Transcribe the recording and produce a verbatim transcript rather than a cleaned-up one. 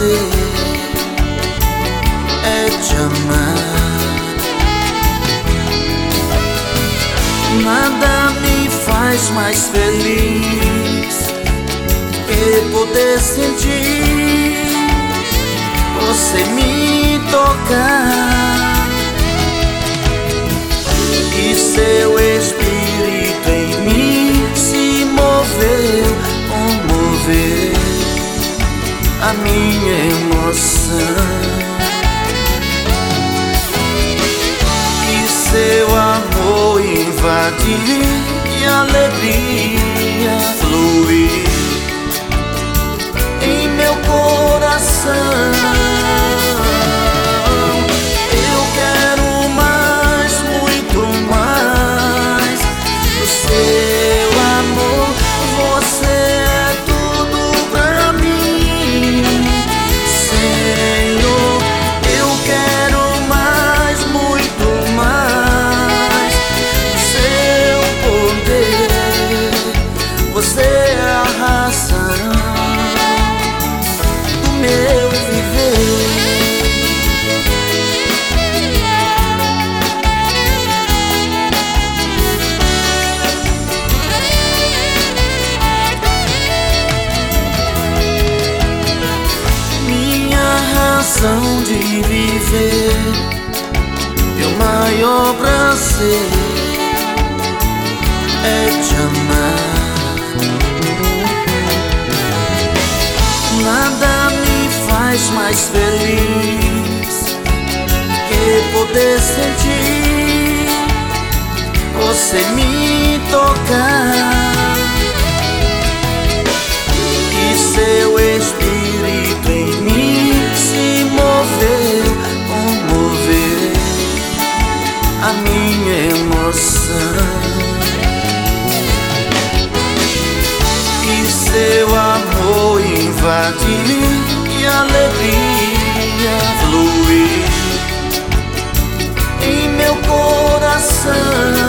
prazer é te amar. Nada me faz mais feliz que poder sentir você me tocar e seu espírito em mim se moveu, comoveu a minha emoção. E seu amor invadir e alegria fluir em meu coração. Eu quero mais, muito mais do seu amor. Você é tudo pra mim, Senhor. Eu quero mais, muito mais do seu poder. Você é a razão do meu viver. Razão de viver, meu maior prazer é te amar. Nada me faz mais feliz que poder sentir você me tocar e seu espírito em mim se mover, comover a minha emoção. E seu amor invadir e alegria fluir em meu coração.